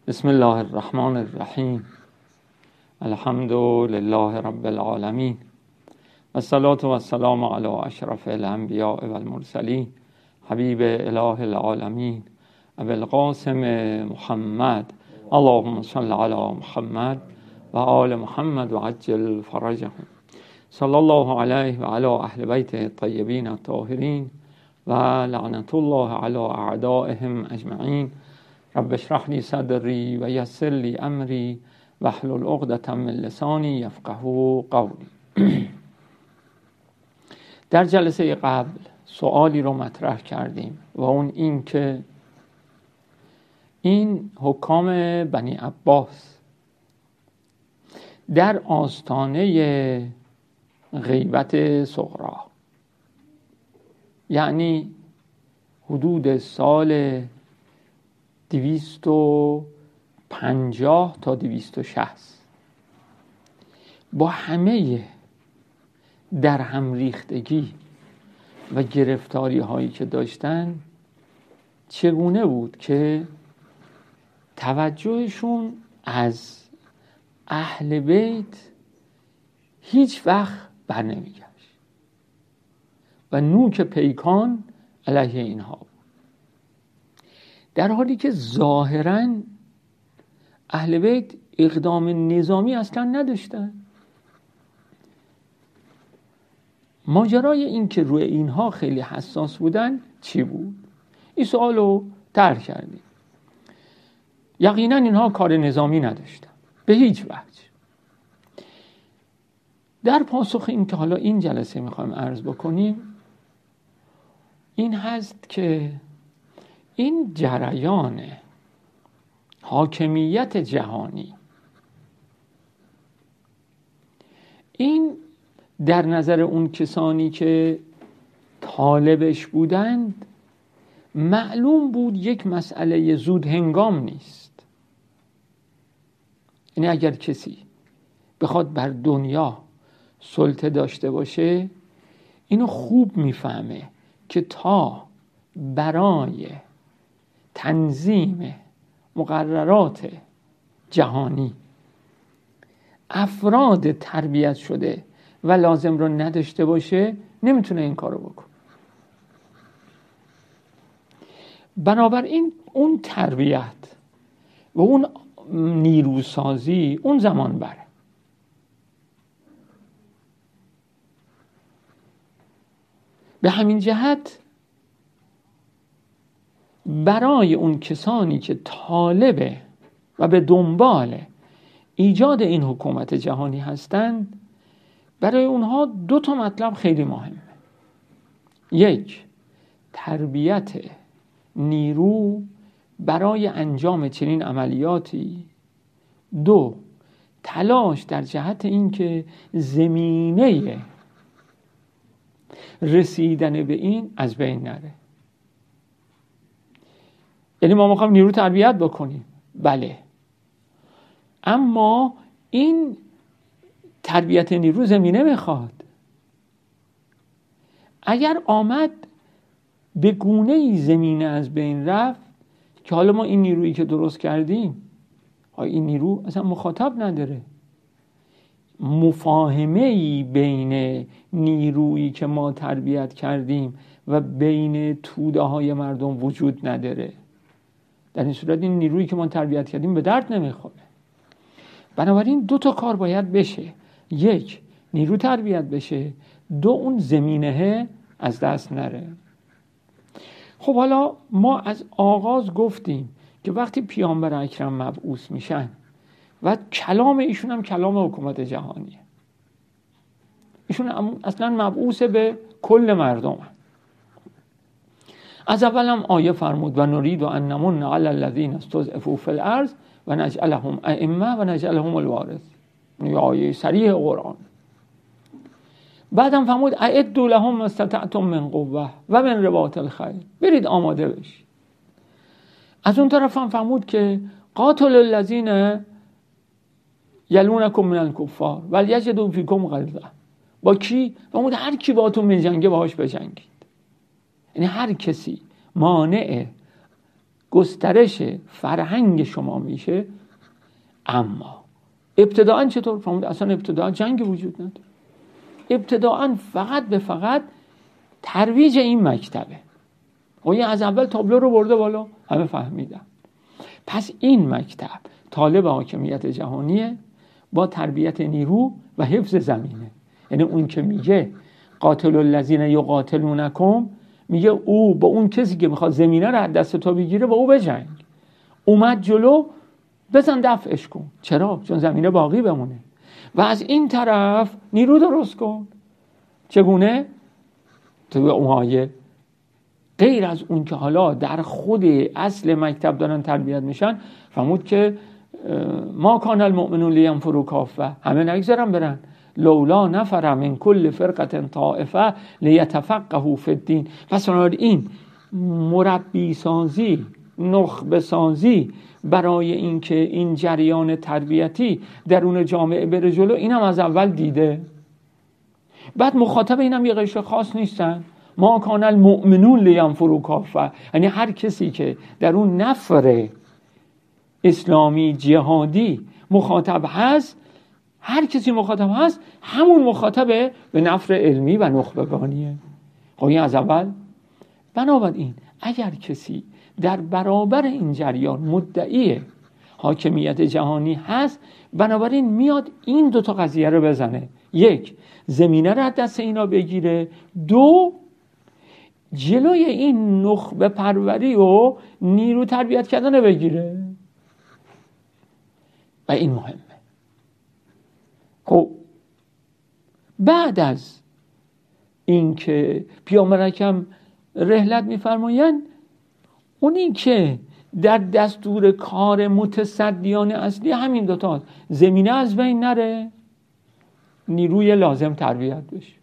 بسم الله الرحمن الرحیم. الحمد لله رب العالمین و الصلاة و السلام علی اشرف الانبیاء و المرسلین حبیب اله العالمین ابی القاسم محمد اللهم صل علی محمد و آل محمد و عجل فرجهم. صلی الله علیه و علی اهل بیته الطیبین الطاهرین و لعنت الله علی اعدائهم اجمعین. رب اشرح لی صدری و یسر لی امری واحلل عقدة من لسانی یفقهوا قولی. در جلسه قبل سوالی رو مطرح کردیم و اون این که این حکام بنی عباس در آستانه غیبت صغرا، یعنی حدود سال 250 تا 260، با همه در هم ریختگی و گرفتاری هایی که داشتن، چگونه بود که توجهشون از اهل بیت هیچ وقت بر نمیگشت و نوک پیکان علیه اینها بود، در حالی که ظاهراً اهل بیت اقدام نظامی اصلا نداشتن. ماجرای این که روی اینها خیلی حساس بودن چی بود؟ این سوال رو طرح کردیم. یقینا اینها کار نظامی نداشتن به هیچ وجه. در پاسخ این که حالا این جلسه میخوایم عرض بکنیم این هست که این جریان حاکمیت جهانی، این در نظر اون کسانی که طالبش بودند معلوم بود یک مسئله زود هنگام نیست. یعنی اگر کسی بخواد بر دنیا سلطه داشته باشه اینو خوب میفهمه که تا برای تنظیم مقررات جهانی افراد تربیت شده و لازم رو نداشته باشه نمیتونه این کارو بکنه. بنابراین اون تربیت و اون نیروسازی اون زمان بره. به همین جهت برای اون کسانی که طالب و به دنبال ایجاد این حکومت جهانی هستند، برای اونها دو تا مطلب خیلی مهمه. یک، تربیت نیرو برای انجام چنین عملیاتی. دو، تلاش در جهت این که زمینه رسیدن به این از بین نره. یعنی ما میخوایم نیرو تربیت بکنیم، بله، اما این تربیت نیرو زمینه میخواد. اگر آمد به گونه‌ای زمینه از بین رفت که حالا ما این نیرویی که درست کردیم، این نیرو اصلا مخاطب نداره، مفاهمه‌ای بین نیرویی که ما تربیت کردیم و بین توده های مردم وجود نداره، در این صورت این نیرویی که ما تربیت کردیم به درد نمیخوره. بنابراین دو تا کار باید بشه. یک، نیرو تربیت بشه. دو، اون زمینه از دست نره. خب حالا ما از آغاز گفتیم که وقتی پیامبر اکرم مبعوث میشن و کلام ایشون هم کلام حکومت جهانیه، ایشون اصلا مبعوث به کل مردم هم. از اول هم آیه فرمود و نرید و ان نمن علی الذین استضعفوا فی الارض و نجعلهم ائمه و نجعلهم الوارث. این آیه صریح قرآن. بعدم فرمود اعدوا لهم ما استطعتم من قوه و من رباط الخیل، برید آماده بشید. از اون طرف هم فرمود که قاتلوا الذین یلونکم من الکفار ولیجدوا فیکم غلظه. با کی؟ فرمود هر کی باهاتون میجنگه باهاش بجنگید. یعنی هر کسی مانع گسترش فرهنگ شما میشه. اما ابتداعاً چطور فهمید؟ اصلا ابتداعاً جنگ وجود نداره. ابتداعاً فقط ترویج این مکتبه. این از اول تابلو رو برده بالا، همه فهمیدن. پس این مکتب طالب حاکمیت جهانیه با تربیت نیرو و حفظ زمینه. یعنی اون که میگه قاتل الذین یقاتلونکم، میگه او با اون کسی که میخواد زمینه رو از دست تو بگیره با او بجنگ. اومد جلو، بزن دفعش کن. چرا؟ چون زمینه باقی بمونه. و از این طرف نیرو درست کن. چگونه؟ توی اون آیه غیر از اون که حالا در خود اصل مکتب دارن تربیت میشن، فرمود که ما کان المؤمنون لینفروا کافه، همه نگذارن برن، لولا نفر من کل فرقه طائفه لیتفقهوا فی الدین. پس این مربی سازی، نخبه سازی برای اینکه این جریان تربیتی درون جامعه بره جلو، اینم از اول دیده. بعد مخاطب اینم یه قشر خاص نیستن. ما کان المؤمنون لینفروا کافه، یعنی هر کسی که در اون نفر اسلامی جهادی مخاطب هست، هر کسی مخاطب هست، همون مخاطبه به نفر علمی و نخبگانیه. خب این از اول. بنابراین اگر کسی در برابر این جریان مدعی حاکمیت جهانی هست، بنابراین میاد این دوتا قضیه رو بزنه: یک، زمینه رو از دست اینا بگیره، دو، جلوی این نخبه پروری و نیرو تربیت کردن بگیره. و این مهمه. خب بعد از این که پیامبر اکرم رحلت می‌فرمایند، اونی که در دستور کار متصدیان اصلی همین دوتا، زمینه از بین نره، نیروی لازم تربیت بشه.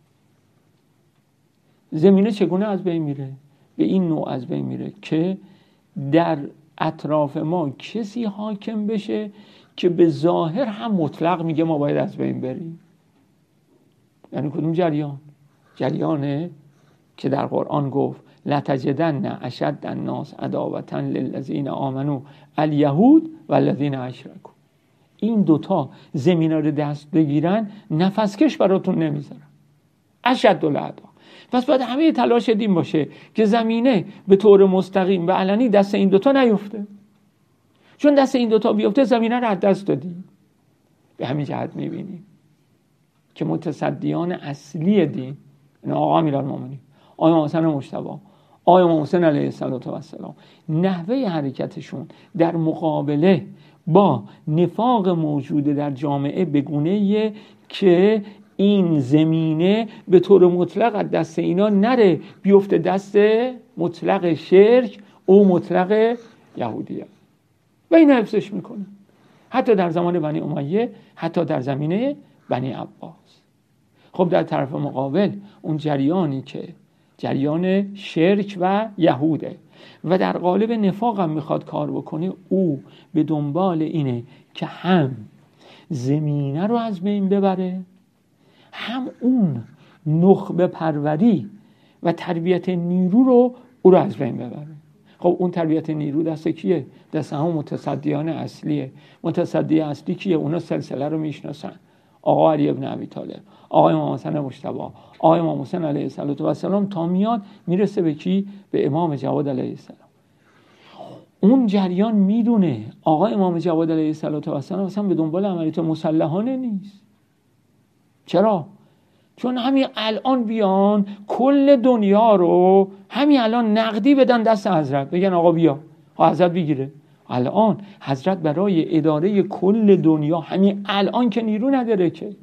زمینه چگونه از بین میره؟ به این نوع از بین میره که در اطراف ما کسی حاکم بشه که به ظاهر هم مطلق میگه ما باید از بین بریم. یعنی کدوم جریان؟ جریانه که در قرآن گفت لتجدن اشد الناس عداوة للذین آمنوا الیهود والذین اشرکوا. این دوتا زمینه رو دست بگیرن، نفسکش براتون نمیذارن. اشد العداوة. پس باید همه تلاش دین باشه که زمینه به طور مستقیم و علنی دست این دوتا نیفته. چون دست این دوتا بیفته، زمینه رو از دست دادیم. به همین جهت میبینیم که متصدیان اصلی دین، یعنی آقا امیرالمومنین، آقای امام حسن مجتبی، آقای امام حسین علیه السلام، نحوه حرکتشون در مقابله با نفاق موجود در جامعه به گونه‌ایه که این زمینه به طور مطلق از دست اینا نره، بیفته دست مطلق شرک او مطلق یهودیت. و این حفظش میکنه، حتی در زمان بنی امیه، حتی در زمینه بنی عباس. خب در طرف مقابل اون جریانی که جریان شرک و یهوده و در قالب نفاق هم میخواد کار بکنه، او به دنبال اینه که هم زمینه رو از بین ببره، هم اون نخبه پروری و تربیت نیرو رو او رو از بین ببره. خب اون تربیت نیرو دست کیه؟ دست هم متصدیان اصلیه. متصدی اصلی کیه؟ اونا سلسله رو میشناسن: آقا علی ابن ابی طالب، آقای امام حسن مجتبی، آقای امام حسین علیه السلام، تا میاد میرسه به کی؟ به امام جواد علیه السلام. اون جریان میدونه آقای امام جواد علیه السلام اصلا به دنبال عملیات مسلحانه نیست. چرا؟ چون همین الان بیان کل دنیا رو همین الان نقدی بدن دست حضرت، بگن آقا بیا، حضرت بگیره. الان حضرت برای اداره کل دنیا همین الان که نیرو نداره، که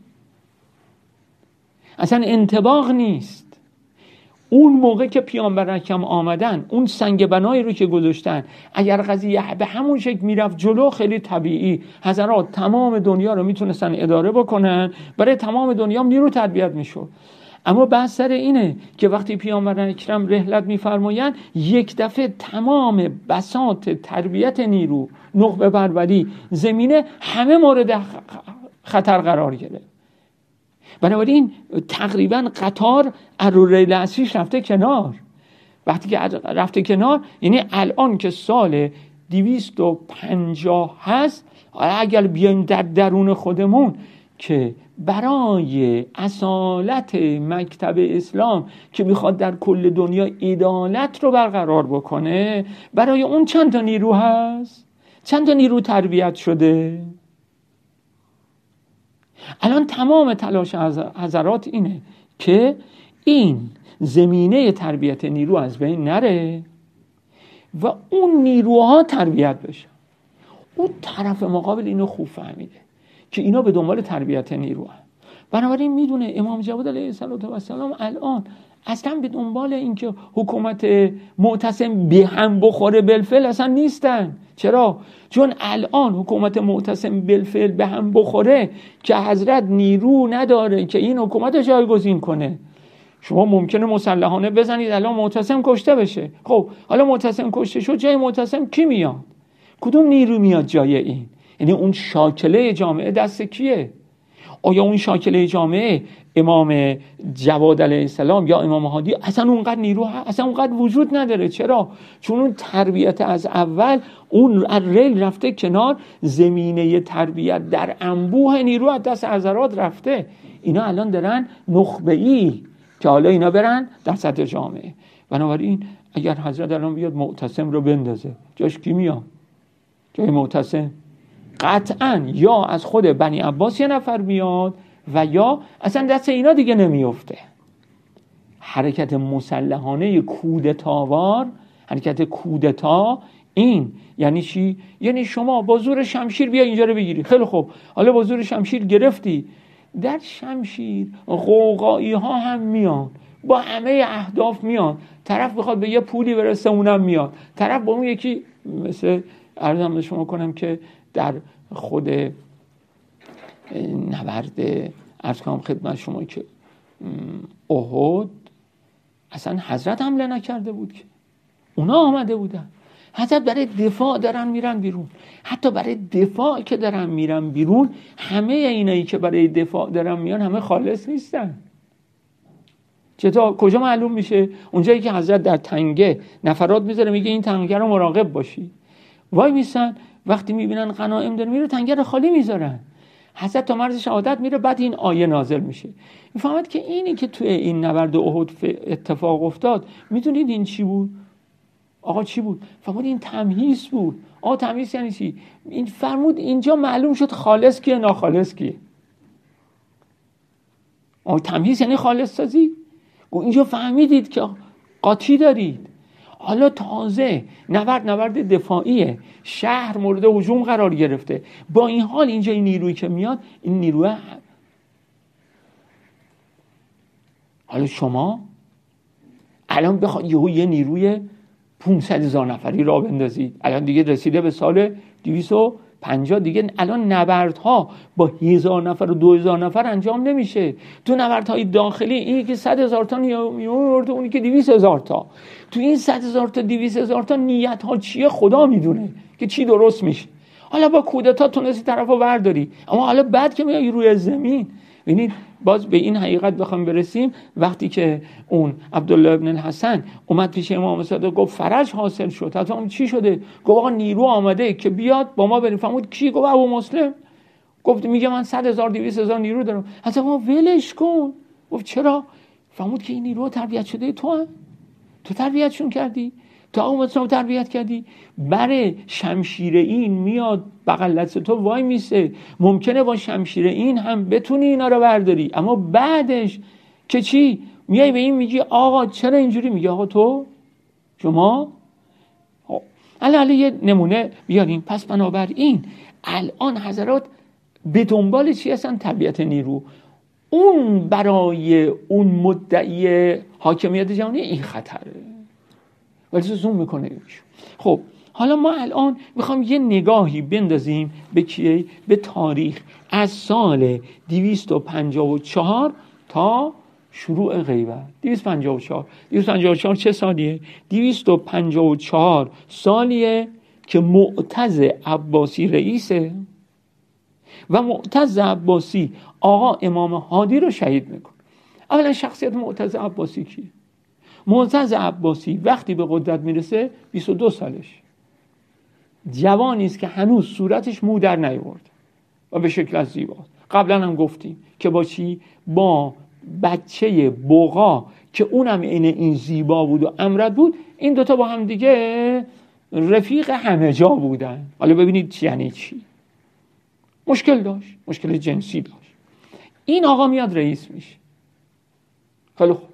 اصلا انطباق نیست. اون موقع که پیامبر اکرم آمدن، اون سنگ بنایی رو که گذاشتن، اگر قضیه به همون شکل میرفت جلو، خیلی طبیعی حضرات تمام دنیا رو میتونستن اداره بکنن، برای تمام دنیا نیرو تربیت میشد. اما بحث سر اینه که وقتی پیامبر اکرم رحلت میفرمایند، یک دفعه تمام بساط تربیت نیرو، نخبه پروری، زمینه، همه مورد خطر قرار گرفت. بنابراین تقریبا قطار از رو ریل اصلیش رفته کنار وقتی که رفته کنار یعنی الان که سال 250 هست، اگر بیایم در درون خودمون که برای اصالت مکتب اسلام که میخواد در کل دنیا عدالت رو برقرار بکنه، برای اون چند تا نیرو هست؟ چند تا نیرو تربیت شده؟ الان تمام تلاش حضرات اینه که این زمینه تربیت نیرو از بین نره و اون نیروها تربیت بشن. اون طرف مقابل اینو خوب فهمیده که اینا به دنبال تربیت نیرو هست. بنابراین میدونه امام جواد علیه السلام الان اصلا به دنبال اینکه حکومت معتصم به هم بخوره بالفعل اصلا نیستن. چرا؟ چون الان حکومت معتصم بالفعل به هم بخوره که حضرت نیرو نداره که این حکومت جایگزین کنه. شما ممکنه مسلحانه بزنید الان معتصم کشته بشه. خب حالا معتصم کشته شد، جای معتصم کی میاد؟ کدوم نیرو میاد جای این؟ یعنی اون شاکله جامعه دست کیه؟ آیا اون شاکله جامعه امام جواد علیه السلام یا امام هادی اصلا اونقدر نیرو اصلا اونقدر وجود نداره؟ چرا؟ چون اون تربیت از اول اون ریل رفته کنار، زمینه تربیت در انبوه نیرو از دست حضرات رفته. اینا الان دارن نخبه‌ای که حالا اینا برن در سطح جامعه. بنابراین اگر حضرت الان بیاد معتصم رو بندازه، جاش کی میاد؟ جای معتصم قطعاً یا از خود بنی عباس یه نفر میاد و یا اصلا دست اینا دیگه نمیفته. حرکت مسلحانه کودتاوار، حرکت کودتا، این یعنی چی؟ یعنی شما با زور شمشیر بیا اینجا رو بگیری. خیلی خوب، حالا با زور شمشیر گرفتی، در شمشیر غوغایی ها هم میان، با همه اهداف میان. طرف بخواد به یه پولی برسه اونم میاد، طرف با اون یکی مثل عرضم به شما کنم که در خود نبرد عرض کنم خدمت شما که احد اصلا حضرت حمله نکرده بود که اونا آمده بودن. حضرت برای دفاع دارن میرن بیرون. حتی برای دفاع که دارن میرن بیرون، همه اینایی که برای دفاع دارن میان همه خالص نیستن. چطور؟ کجا معلوم میشه؟ اونجایی که حضرت در تنگه نفرات میذاره میگه این تنگه رو مراقب باشی، وای میسن، وقتی میبینن غنایم داره میره تنگه رو خالی میذارن. حضرت تا مرز شهادت میره، بعد این آیه نازل میشه. میفهمد که اینی که توی این نبرد احد اتفاق افتاد، میدونید این چی بود؟ آقا چی بود؟ فرمود این تمهیز بود. آقا تمهیز یعنی چی؟ این فرمود اینجا معلوم شد خالص کیه ناخالص کیه. آقا تمهیز یعنی خالص سازی. اینجا فهمیدید که قاطی دارید. حالا تازه نبرد دفاعیه، شهر مورد هجوم قرار گرفته. با این حال اینجا این نیرویی که میاد، این نیروه حالا شما الان بخواد یه نیروی 500,000 نفری را بندازید. الان دیگه رسیده به سال 250 دیگه. الان نبردها با 1,000 نفر و 2,000 نفر انجام نمیشه. تو نبردهای داخلی اینی که 100,000 تا میورد، اونی که 200,000 تا. تو این 100,000 تا 200,000 تا نیت ها چیه خدا میدونه که چی درست میشه. حالا با کودتا تونستی طرفو برداری، اما حالا بعد که میای روی زمین. ببینید باز به این حقیقت بخوام برسیم، وقتی که اون عبدالله ابن الحسن اومد پیش امام صادق گفت فرج حاصل شد. حتی اون چی شده؟ گفت آقا نیرو آمده که بیاد با ما بریم. فرمود کی؟ گفت ابو مسلم. گفت میگه من 100,000 200,000 نیرو دارم. حتی ما ولش کن. گفت چرا؟ فرمود که این نیرو تربیت شده تو تربیتشون کردی، تو ابو مسلم تربیت کردی. برای شمشیر این میاد بغل دست تو وای میسه، ممکنه با شمشیر این هم بتونی اینا رو برداری، اما بعدش که چی؟ میای به این میگی آقا چرا اینجوری؟ میگه آقا تو شما الان یه نمونه بیاریم. پس بنابراین الان حضرات به دنبال چی هستن؟ تربیت نیرو. اون برای اون مدعی حاکمیت جهانی این خطره، ولی زوم میکنه. خب حالا ما الان میخوام یه نگاهی بندازیم به کیه؟ به تاریخ از سال 254 تا شروع غیبت. 254 چه سالیه؟ 254 سالیه که معتز عباسی رئیسه و معتز عباسی آقا امام هادی رو شهید میکنه. اولا شخصیت معتز عباسی کیه؟ معتز عباسی وقتی به قدرت میرسه 22 سالش، جوانی است که هنوز صورتش مو در نیاورد و به شکل از زیباست. قبلا هم گفتیم که با چی؟ با بچه بغا که اونم این زیبا بود و امرد بود، این دوتا با هم دیگه رفیق همه جا بودن. حالا ببینید چی یعنی چی. مشکل داشت، مشکل جنسی داشت. این آقا میاد رئیس میشه. خیلی خوب.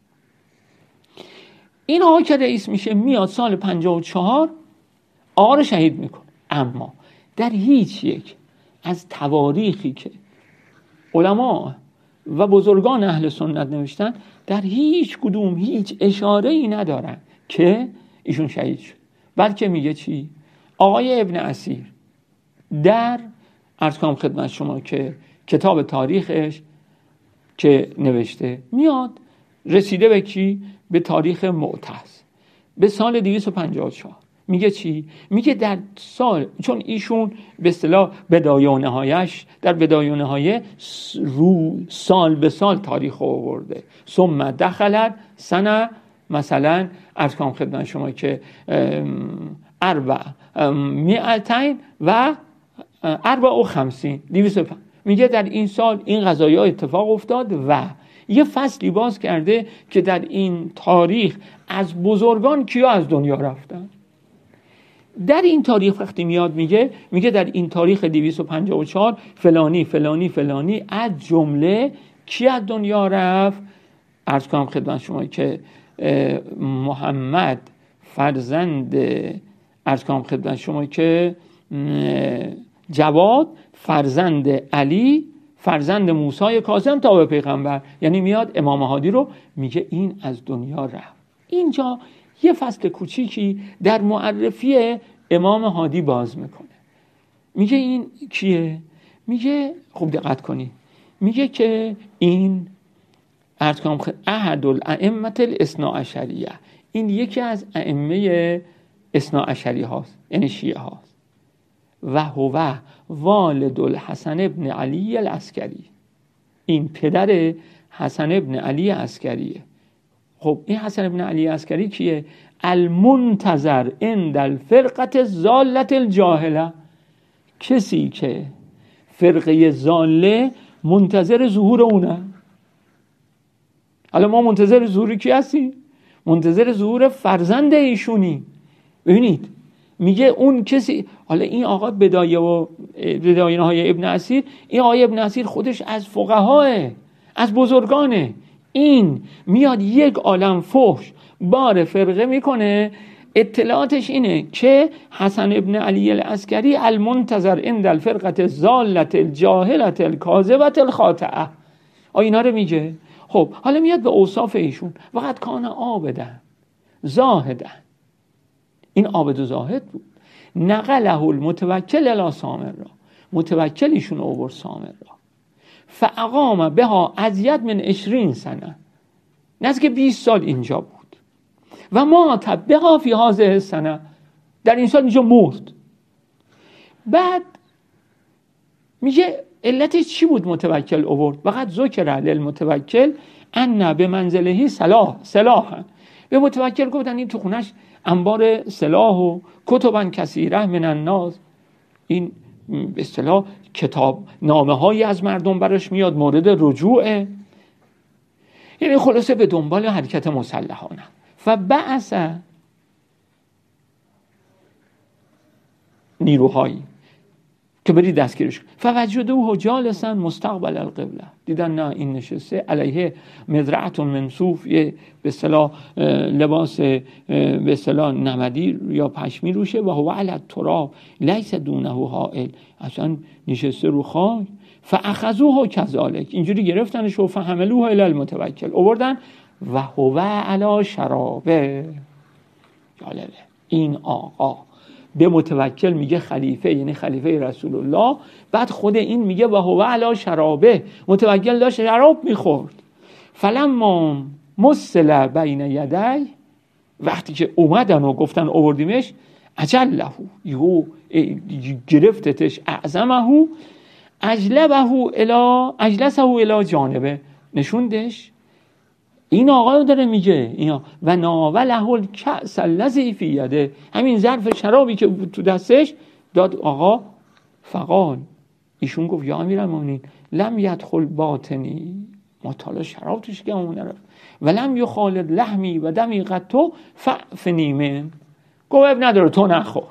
این آقا که رئیس میشه میاد سال 54 آقا رو شهید میکنه. اما در هیچ یک از تواریخی که علما و بزرگان اهل سنت نوشتن در هیچ کدوم هیچ اشاره ای ندارن که ایشون شهید شد، بلکه میگه چی؟ آقای ابن اسیر در عرض کنم خدمت شما که کتاب تاریخش که نوشته میاد رسیده به کی؟ به تاریخ معتز، به سال 254. میگه چی؟ میگه در سال، چون ایشون به اصطلاح بدایه و نهایش در بدایه و نهایه سال به سال تاریخ آورده. ثم دخلت سنه مثلا عرض کنم خدمت شما که 254 میگه در این سال این قضایا اتفاق افتاد و یه فصلی باز کرده که در این تاریخ از بزرگان کیا از دنیا رفتن. در این تاریخ وقتی میاد میگه در این تاریخ 254 فلانی فلانی فلانی از جمله کی از دنیا رفت؟ عرض کنم خدمت شما که محمد فرزند، عرض کنم خدمت شما که جواد فرزند علی فرزند موسی کاظم تا به پیغمبر، یعنی میاد امام هادی رو میگه این از دنیا رفت. اینجا یه فصل کوچیکی در معرفی امام هادی باز میکنه. میگه این کیه؟ میگه خوب دقت کنی، میگه که این عرض کنم احد الائمه الاثنا عشریه، این یکی از ائمه اثنا عشری هاست، یعنی شیعه هاست. و هو والد الحسن ابن علی العسکری، این پدر حسن ابن علی عسکریه. خب این حسن ابن علی عسکری کیه؟ المنتظر عند الفرقه الضاله الجاهله، کسی که فرقه ضاله منتظر ظهور اونه. حالا ما منتظر ظهور کی هستیم؟ منتظر ظهور فرزند ایشونی. ببینید میگه اون کسی، حالا این آقا بدایه های ابن اسیر، این آقای ابن اسیر خودش از فقهاه، از بزرگانه، این میاد یک عالم فحش بار فرقه میکنه. اطلاعاتش اینه که حسن ابن علی العسکری المنتظر عند الفرقه الضاله الجاهله الکاذبه الخاطئه، اینا رو میگه. خب حالا میاد به اوصاف ایشون، وقت کان عابدن زاهدن، این عابد و زاهد بود. نقله المتوکل الی سامر را، متوکل ایشون آورد سامر را. فاقام بها ازید من 20 سنه، نزدیک 20 سال اینجا بود. و ما تبها فی هذه السنه، در این سال اینجا مرد. بعد میگه علتش چی بود متوکل آورد؟ وقت ذکر للمتوکل ان به منزله سلاح، به متوکل گفتن این تو خونش انبار سلاح و کتبا کثیره من الناس، این به اصطلاح کتاب نامه هایی از مردم براش میاد، مورد رجوعه، یعنی خلاصه به دنبال حرکت مسلحانه. فبعث نیروهایی که بری دستگیرش. فوجدوه جالسا مستقبل القبله، دیدن نه این نشسته علیه مزرعه من صوف، به اصطلاح لباس به اصطلاح نمدی یا پشمی روشه، و هو علی التراب لیس دونه حائل، اصلا نشسته رو خاک. فاخذوه كذلك، اینجوری گرفتنش و فحملوه الی المتوکل، آوردن و هو علی شرابه. جالبه این آقا به متوکل میگه خلیفه، یعنی خلیفه رسول الله. بعد خود این میگه و هو علی شرابه، متوکل داشت شراب میخورد. فلما مسل بین یدی، وقتی که اومدن و گفتن آوردیمش، اجله یو گرفتتش، اعظمه اجلسه الی جانبه، نشوندش این آقا داره میگه اینا و ناوله الکأس الذی فی یده، همین ظرف شرابی که بود تو دستش داد آقا. فقال، ایشون گفت یا امیرالمومنین لم یدخل باطنی، ما تا شراب توش گمون نرفت، ولم یخالط لحمی و دمی قطو فاعفنی من، گفت اب نداره تو نخور.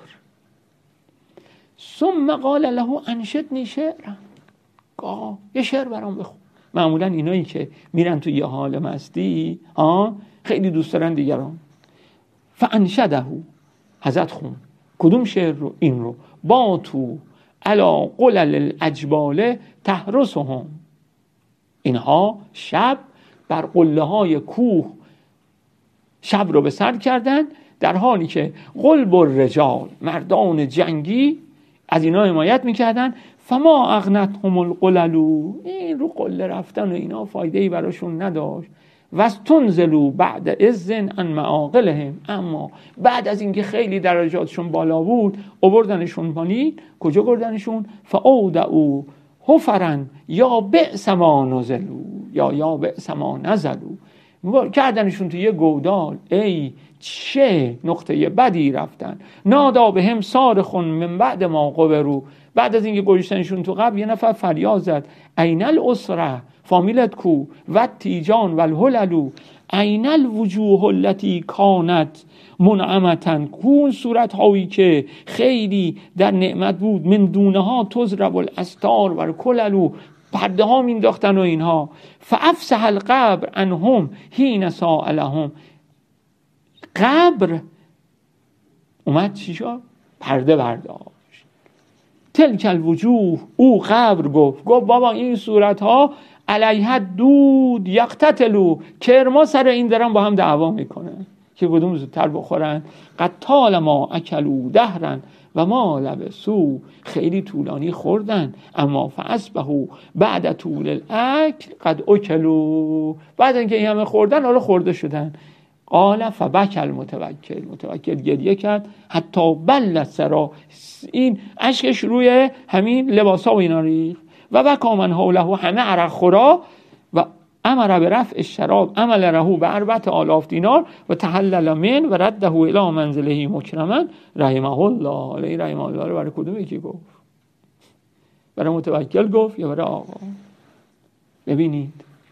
ثم قال له انشدنی شعرا، یه شعر برام بخون. معمولا اینایی که میرن تو یه حال مستی خیلی دوست دارن دیگران. فانشده، حضرت خون. کدوم شعر رو؟ این رو. با تو علا قلل الاجبال تحرسهم، اینها شب بر قله های کوه شب رو به سر کردن، در حالی که قلب الرجال، مردان جنگی از اینا حمایت میکردن. فما اغنتهم القلل، این رو قله رفتن و اینا فایده‌ای براشون نداشت. واستنزلوا بعد اذن عن معاقلهم، اما بعد از اینکه خیلی درجاتشون بالا بود آوردنشون پایین. کجا بردنشون؟ فاودعوا حفرا یا بئس ما نزلوا، یا بئس ما نزلوا، کردنشون تو یه گودال، ای چه نقطه بدی رفتن. نادا بهم صارخ من بعد ما قبروا، بعد از اینکه گذاشتنشون تو قبر یه نفر فریاد زد این الاسره فامیلت کو و تیجان و الهللو، این الوجوه التي کانت منعمتن، کون صورت هایی که خیلی در نعمت بود. من دونه ها تزرب الاستار و الکللو، پرده ها مینداختن و اینها. فافسح القبر عنهم حین سائلهم، قبر اومد چی شد؟ پرده برداشت. تلک الوجوه، او قبر گفت بابا این صورت ها علیها دود یقتتلو، کرما سر این دارن با هم دعوا میکنن که کدوم زودتر بخورن. قد طال ما اکلو دهرن و ما لبسو، خیلی طولانی خوردن، اما فاصبحوا بعد طول الاکل قد اکلو، بعد اینکه این همه خوردن حالا خورده شدن. قال فبکى المتوکل، متوکل گریه کرد حتی بل سرا، این اشکش روی همین لباسا و اینا ریخت. و بکا من حوله، همه عرق خورا. و امر به رفع الشراب عمل رهو به 4000 دینار و تحلل من و رده الی منزله مکرما رحمه الله علیه. رحمه الله رو برای کدوم یکی گفت؟ برای متوکل گفت یا برای آقا؟ ببینید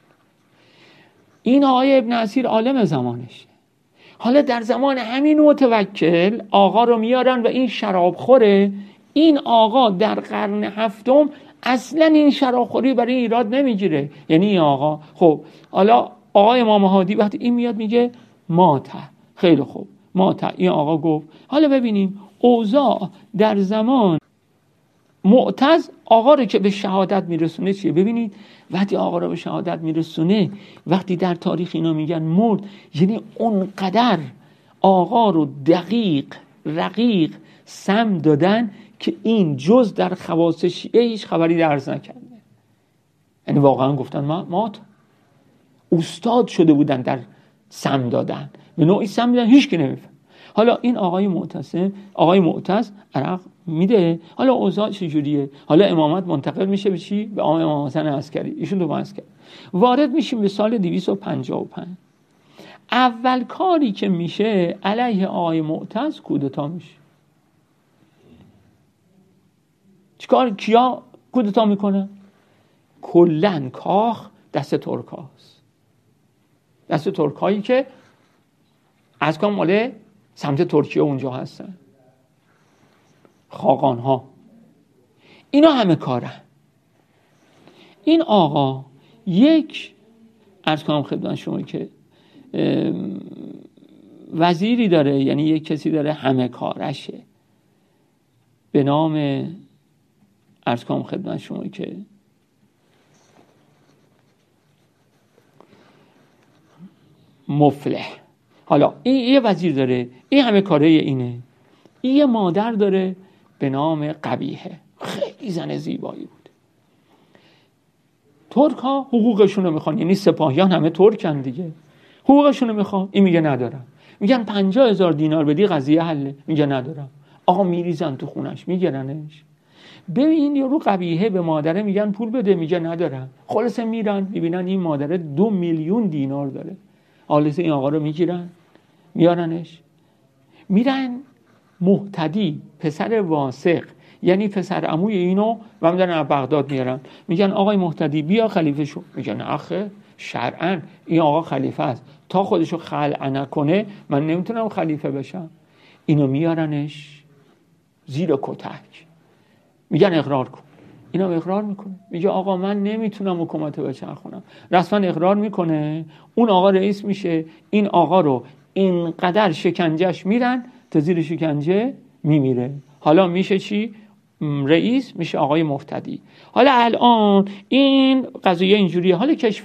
این آقای ابن اسیر عالم زمانشه. حالا در زمان همین متوکل آقا رو میارن و این شراب خوره. این آقا در قرن هفتم اصلا این شرابخوری برای ایراد نمیگیره. یعنی این آقا، خب حالا آقای امام هادی وقتی این میاد میگه ماته، خیلی خوب ماته، این آقا گفت. حالا ببینیم اوضاع در زمان معتز آقا رو که به شهادت میرسونه چیه. ببینید وقتی آقا رو به شهادت میرسونه، وقتی در تاریخ اینا میگن مرد، یعنی اونقدر آقا رو دقیق رقیق سم دادن که این جز در خواص شیعه هیچ خبری درز نکرده. یعنی واقعا گفتن مات، استاد شده بودن در سم دادن، به نوعی سم دادن هیچ کی نمیفهم. حالا این آقای معتز عرق میده. حالا اوضاع چجوریه؟ حالا امامت منتقل میشه به چی؟ به امام حسن عسکری. ایشون تو عسکر وارد میشیم به سال 255. اول کاری که میشه علیه آقای معتز کودتا میشه. چیکار کیا کودتا میکنه؟ کلن کاخ دست ترکاست، دست ترکایی که از کام مال سمت ترکیه اونجا هستن، خاقان ها، اینا همه کارن. این آقا یک عرض کنم خدمت شما که وزیری داره، یعنی یک کسی داره همه کارشه به نام عرض کنم خدمت شما که مفلح. حالا این یه وزیر داره، این همه کاره اینه. این یه مادر داره به نام قبیحه، خیلی زن زیبایی بود. ترک ها حقوقشون رو میخوان، یعنی سپاهیان همه ترکن دیگه، حقوقشون رو میخوان. این میگه ندارم. میگن 50,000 دینار بدی قضیه حله. میگه ندارم. آقا میریزن تو خونش میگیرنش. ببین یارو قبیحه به مادره میگن پول بده، میگه ندارم. خلاصه میرن میبینن این مادره 2 میلیون دینار داره. حالا این آقا رو میگیرن میارنش، میرن مهتدی پسر واسق یعنی پسر عموی اینو و میدارن از بغداد میارن، میگن آقای مهتدی بیا خلیفه شو. میگن آخه شرعاً این آقا خلیفه است، تا خودشو خلع نکنه من نمیتونم خلیفه بشم. اینو میارنش زیر کتک، میگن اقرار کن. اینم اقرار میکنه، میگه آقا من نمیتونم حکومت بچرخونم. رسما اقرار میکنه، اون آقا رئیس میشه. این آقا رو اینقدر شکنجهش میرن تا زیر شکنجه میمیره. حالا میشه چی؟ رئیس میشه آقای مهتدی. حالا الان این قضیه اینجوریه.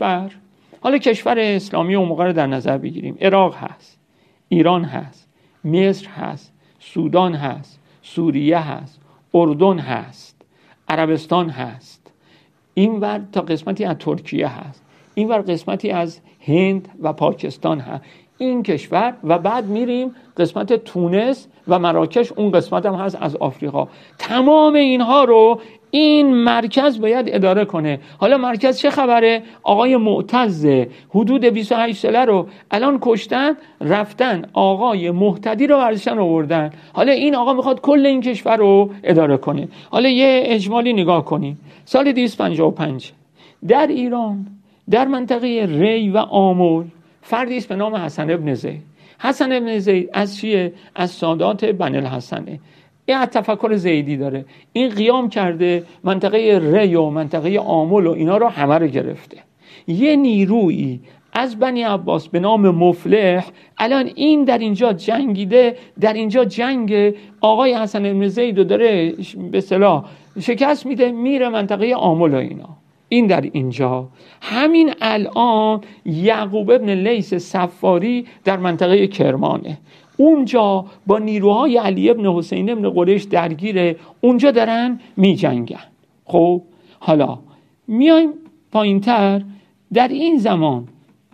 حالا کشور اسلامی اون موقع رو در نظر بگیریم. عراق هست، ایران هست، مصر هست، سودان هست، سوریه هست، اردن هست، عربستان هست، این ور تا قسمتی از ترکیه هست، این ور قسمتی از هند و پاکستان هست. این کشور و بعد میریم قسمت تونس و مراکش، اون قسمت هم هست از آفریقا. تمام اینها رو این مرکز باید اداره کنه. حالا مرکز چه خبره؟ آقای معتز حدود 28 ساله رو الان کشتن، رفتن آقای مهتدی رو ورزشن آوردن. حالا این آقا میخواد کل این کشور رو اداره کنه. حالا یه اجمالی نگاه کنیم. سال 255 در ایران در منطقه ری و آمل فردی است به نام حسن ابن زید. حسن ابن زید از چیه؟ از سادات بنی الحسنه. این از تفکر زیدی داره. این قیام کرده منطقه ری و منطقه آمل و اینا رو همه رو گرفته. یه نیرویی از بنی عباس به نام مفلح الان این در اینجا جنگیده، در اینجا جنگ آقای حسن ابن زید رو داره به اصطلاح شکست میده، میره منطقه آمل و اینا. این در اینجا. همین الان یعقوب ابن لیث صفاری در منطقه کرمانه، اونجا با نیروهای علی ابن حسین ابن قریش درگیره، اونجا دارن می جنگن. خب حالا میایم پایینتر. در این زمان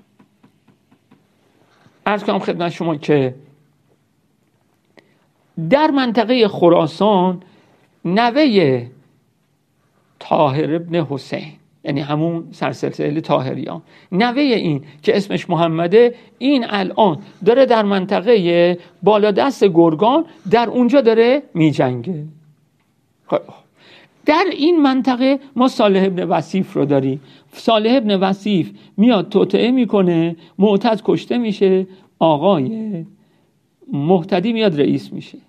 عرض کنم خدمت شما که در منطقه خراسان نوه طاهر ابن حسین، یعنی همون سرسلسله طاهریان، نوه این که اسمش محمده، این الان داره در منطقه بالادست گرگان در اونجا داره می جنگه. در این منطقه ما صالح ابن وصیف رو داریم. صالح ابن وصیف میاد توطئه میکنه، معتز کشته میشه، آقای مهتدی میاد رئیس میشه.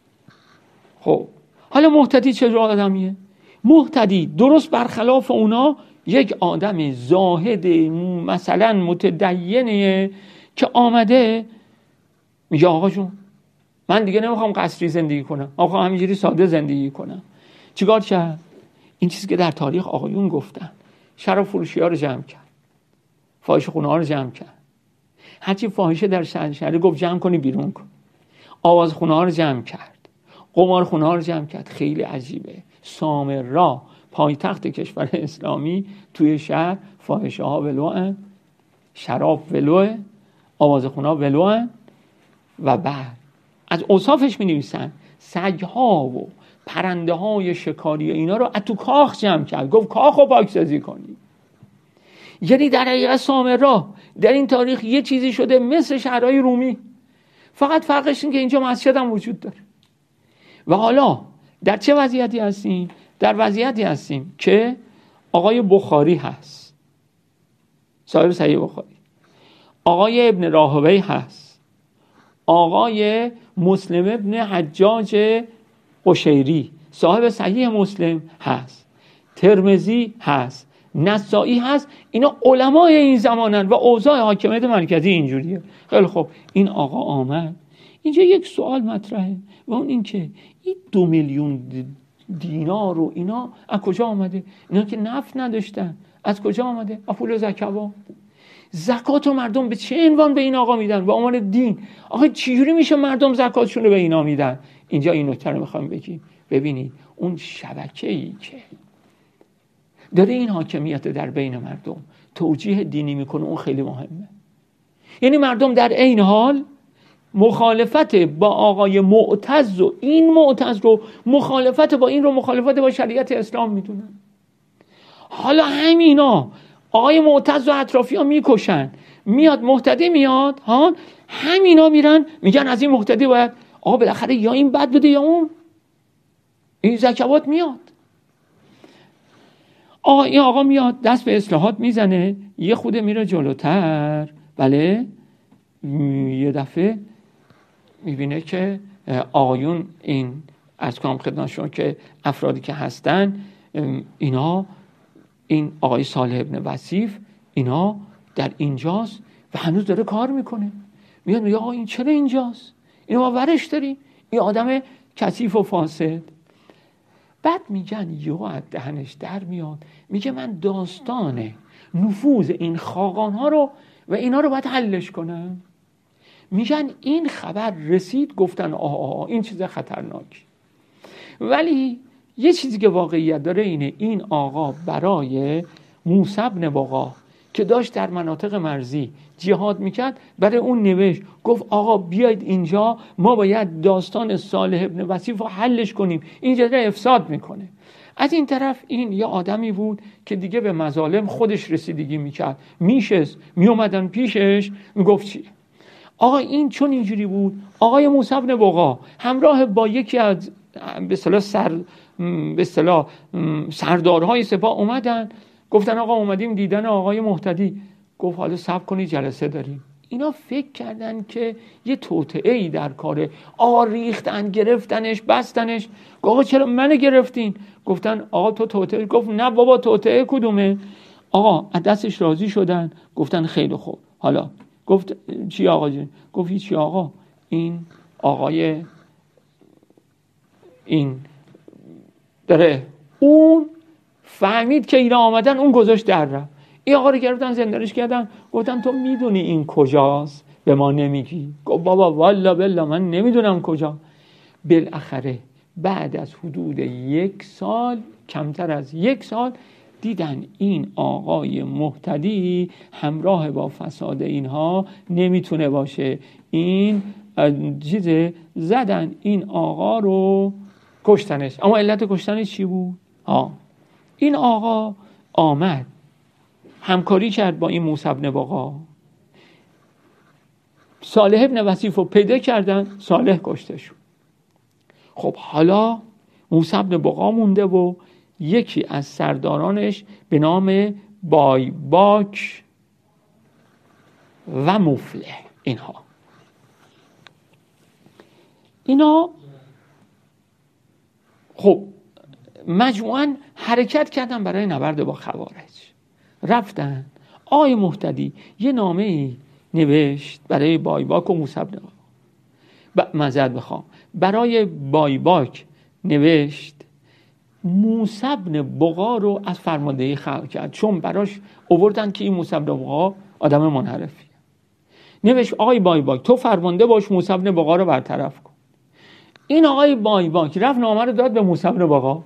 خب حالا مهتدی چه آدمیه؟ مهتدی درست برخلاف اونا یک آدم زاهد مثلا متدینه که آمده میگه آقا جون من دیگه نمیخوام قصری زندگی کنم، آقا همینجوری ساده زندگی کنم. چیکار کرد؟ این چیزی که در تاریخ آقایون گفتن، شراب فروشی ها رو جمع کرد، فاحشه خونه ها رو جمع کرد، هرچی فاحشه در شهر گفت جمع کنی بیرون کن، آواز خونه ها رو جمع کرد، قمار خونه ها رو جمع کرد. خیلی عجیبه. سامرا پایتخت کشور اسلامی توی شهر فاحشه ها ولوئن، شراب ولوئه، آواز خونه ها ولوئن و بعد از اوصافش می نویسن سگ ها و پرنده های شکاری اینا رو تو کاخ جمع کرد، گفت کاخ رو پاکسازی کنی. یعنی در حقیقت سامرا در این تاریخ یه چیزی شده مثل شهرهای رومی، فقط فرقش این که اینجا مسجد هم وجود داره. و حالا در چه وضعیتی هستیم؟ در وضعیتی هستیم که آقای بخاری هست، صاحب صحیح بخاری، آقای ابن راهوی هست، آقای مسلم ابن حجاج قشیری صاحب صحیح مسلم هست، ترمذی هست، نسائی هست. اینا علمای این زمانن و اوضاع حاکمیت مرکزی اینجوریه. خیلی خب این آقا آمد اینجا، یک سوال مطرحه و اون این که این 2 میلیون دینار رو اینا از کجا آمده؟ اینا که نفت نداشتن، از کجا آمده؟ از پول زکات. زکات و مردم به چه عنوان به این آقا میدن؟ به عنوان دین. آقا چجوری میشه مردم زکاتشون رو به اینا میدن؟ اینجا این نکته رو میخوام بگیم. ببینید اون شبکه‌ای که داره این حاکمیت در بین مردم توجیه دینی میکنه اون خیلی مهمه. یعنی مردم در این حال مخالفت با آقای معتز و این معتز رو مخالفت با این رو مخالفت با شریعت اسلام میدونن. حالا همینا آقای معتز و اطرافیان میکشن، میاد مهتدی میاد ها، همینا میرن میگن از این مهتدی باید آقا بالاخره یا این بد بده یا اون. این زکوات میاد. این آقا میاد دست به اصلاحات میزنه، یه خوده میره جلوتر، بله، یه دفعه میبینه که آقایون این از کام خدمتشون که افرادی که هستن اینا، این آقای صالح ابن وصیف اینا در اینجاست و هنوز داره کار میکنه. میاد میگه آقا این چرا اینجاست؟ اینو ما ورش داریم، این آدم کثیف و فاسد. بعد میگن یهو از دهنش در میاد میگه من داستان نفوذ این خاقان‌ها رو و اینا رو باید حلش کنم. میگن این خبر رسید، گفتن این چیز خطرناک. ولی یه چیزی که واقعیت داره اینه، این آقا برای موسی بن بقا که داشت در مناطق مرزی جهاد میکرد، برای اون نوشت، گفت آقا بیاید اینجا، ما باید داستان صالح ابن وصیف رو حلش کنیم، اینجا داره افساد میکنه. از این طرف این یه آدمی بود که دیگه به مظالم خودش رسیدگی میکرد، میشست میومدن پیشش میگفت چی؟ آقا این چون اینجوری بود، آقای موسی بن بقا همراه با یکی از به اصطلاح سردارهای سپاه اومدن، گفتن آقا اومدیم دیدن آقای مهتدی. گفت حالا صبر کنید جلسه داریم. اینا فکر کردن که یه توطئه‌ای در کاره، ریختن، گرفتنش، بستنش. گفت آقا چرا منو گرفتین؟ گفتن آقا تو توطئه. گفت نه بابا توطئه کدومه؟ آقا از دستش راضی شدن، گفتن خیلی خوب. حالا گفت چی آقا جون؟ گفت هیچی آقا، این آقای این داره، اون فهمید که اینا آمدن، اون گذاشت در رفت. این آقا رو گرفتن زندانش کردن، گفتن تو میدونی این کجاست؟ به ما نمیگی؟ گفت بابا والا بالله من نمیدونم کجا. بالاخره بعد از حدود 1 سال، کمتر از 1 سال، دیدن این آقای مهتدی همراه با فساد اینها نمیتونه باشه، این چیزه، زدن این آقا رو، کشتنش. اما علت کشتنش چی بود؟ این آقا آمد همکاری کرد با این موسی بن بقا، صالح ابن وصیف رو پیدا کردن، صالح کشته شد. خب حالا موسی بن بقا مونده و یکی از سردارانش به نام بایباک و مفلح، اینا خب مجموعاً حرکت کردن برای نبرد با خوارج. رفتن، آقای مهتدی یه نامه‌ای نوشت برای بایباک و موسی بن بقا، معذرت بخوام، برای بایباک نوشت موسی بن بقا رو از فرماندهی خلع کرد، چون براش آوردن که این موسی بن بقا آدم منحرفی. نوشت آقای بایباک تو فرمانده باش، موسی بن بقا رو برطرف کن. این آقای بایباک رفت نامه رو داد به موسی بن بقا،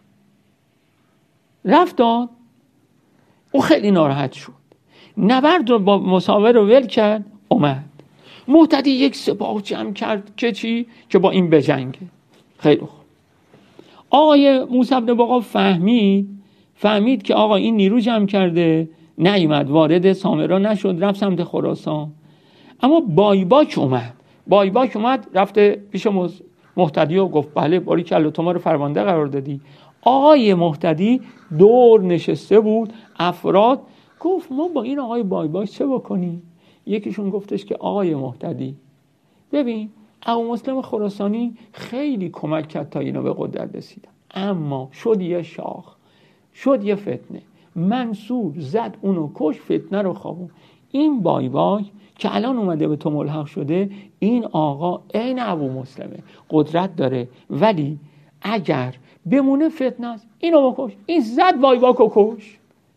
رفت داد، او خیلی ناراحت شد، نبرد رو با مساوی رو ول کرد، اومد مهتدی یک سپاه جمع کرد که چی؟ که با این بجنگه. خیلی خوب، آقای موسی بن بقا فهمید که آقا این نیرو جمع کرده، نیامد، وارد سامرا نشد، رفت سمت خراسان. اما بایباک اومد رفته پیش مهتدی و گفت بله باریکلا تو ما رو فرمانده قرار دادی. آقای مهتدی دور نشسته بود، افراد، گفت ما با این آقای بایباک چه بکنیم؟ یکیشون گفتش که آقای مهتدی ببین ابو مسلم خراسانی خیلی کمک کرد تا اینا به قدرت رسیدن، اما شد یه شاخ، شد یه فتنه، منصور زد اونو کش، فتنه رو خوابون. این بایباک که الان اومده به تو ملحق شده، این آقا عین ابو مسلمه، قدرت داره، ولی اگر بمونه فتنه است، اینو بکش. این زد بایباکو کش.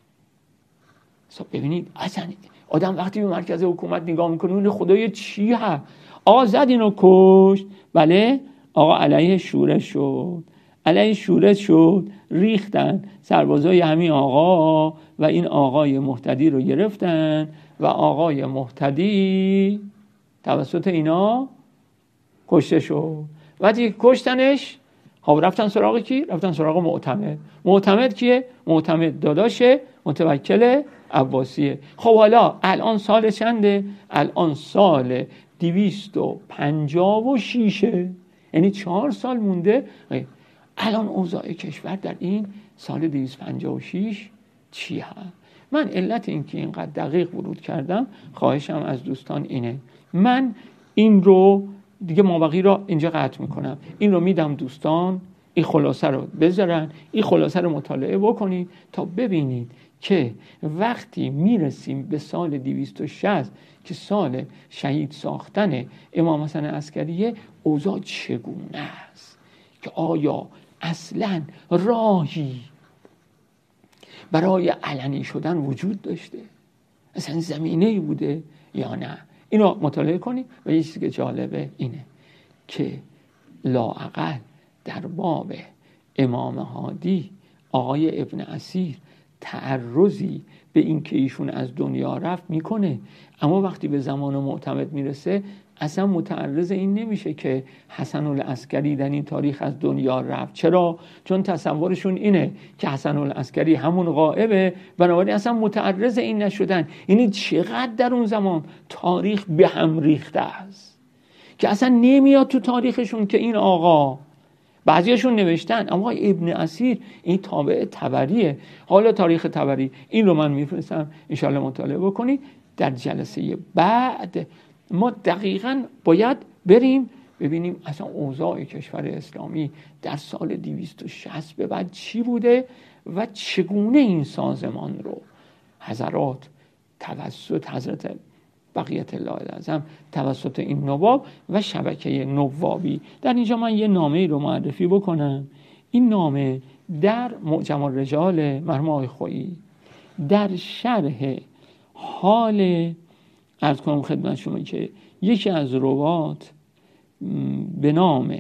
ببینید اصلا آدم وقتی به مرکز حکومت نگاه میکنه اون خدای چی هست؟ آقا زد اینو کش، بله، آقا علیه شورش شد، ریختن سربازای همین آقا و این آقای مهتدی رو گرفتن و آقای مهتدی توسط اینا کشته شد. وقتی کشتنش، خب رفتن سراغ کی؟ رفتن سراغ معتمد. معتمد کیه؟ معتمد داداشه متوکل عباسیه. خب حالا الان سال چنده؟ الان سال 256، یعنی 4 سال مونده. الان اوضاع کشور در این سال 256 چی هست؟ من علت این که اینقدر دقیق ورود کردم، خواهشم از دوستان اینه، من این رو دیگه مابقی رو اینجا قطع میکنم، این رو میدم دوستان این خلاصه رو بذارن، این خلاصه رو مطالعه بکنید تا ببینید که وقتی میرسیم به سال 260 که سال شهید ساختن امام حسن عسکریه، اوضاع چگونه است، که آیا اصلا راهی برای علنی شدن وجود داشته، اصلا زمینه‌ای بوده یا نه. اینو مطالعه کنید. و یه چیزی که جالبه اینه که لااقل در باب امام هادی آقای ابن اثیر تعرضی به این که ایشون از دنیا رفت میکنه، اما وقتی به زمان معتمد میرسه اصلا متعرض این نمیشه که حسن العسکری در این تاریخ از دنیا رفت. چرا؟ چون تصورشون اینه که حسن العسکری همون غائبه، بنابراین اصلا متعرض این نشدن. یعنی چقدر در اون زمان تاریخ به هم ریخته است که اصلا نمیاد تو تاریخشون که این آقا، بعضیشون نوشتن اما ابن اثیر این تابع طبریه. حالا تاریخ طبری این رو من میفرستم انشاءالله مطالعه بکنید. در جلسه بعد ما دقیقاً باید بریم ببینیم اصلا اوضاع کشور اسلامی در سال 260 به بعد چی بوده و چگونه این سازمان رو حضرات توسط حضرت بقیت الله الاعظم، توسط این نواب و شبکه نوابی. در اینجا من یه نامه رو معرفی بکنم. این نامه در معجم الرجال مرحوم آقای خویی در شرح حال، عرض کنم خدمت شما که یکی از روات به نام،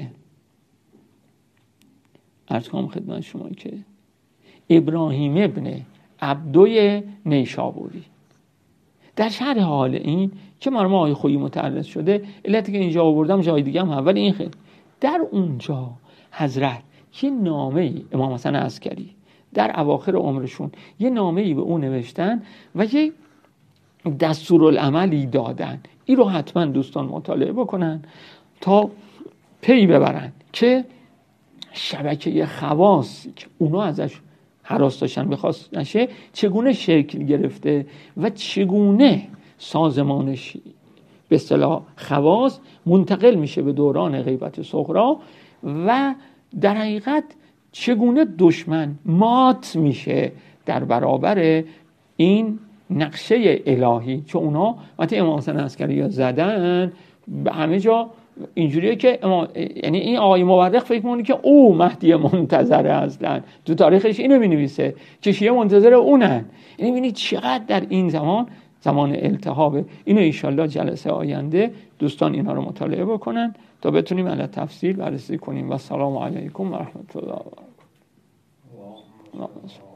عرض کنم خدمت شما که ابراهیم ابن عبدوی نیشابوری، در شرح حال این که مرحوم آقای خویی متعرض شده، علتی که اینجا آوردم جای دیگه هم ولی این خیلی در اونجا حضرت یه نامه‌ای امام حسن عسکری در اواخر عمرشون یه نامه‌ای به اون نوشتن و یه دستورالعملی دادن. این رو حتما دوستان مطالعه بکنن تا پی ببرن که شبکه خواص که اونا ازش هراس داشتن بخواست نشه چگونه شکل گرفته و چگونه سازمانش به اصطلاح خواص منتقل میشه به دوران غیبت صغرا و در حقیقت چگونه دشمن مات میشه در برابر این نقشه الهی. چون اونا وقتی امام حسن عسکری زدن به همه جا اینجوریه که یعنی این آقای مورخ فکر می‌کنه که او مهدی منتظره اصلا، تو تاریخش اینو می‌نویسه که شیعه منتظر اونن. یعنی ببینید چقدر در این زمان التهابه. اینو ان شاءالله جلسه آینده دوستان اینها رو مطالعه بکنن تا بتونیم علی تفصیل بررسی کنیم. و السلام علیکم و رحمت الله و برکاته.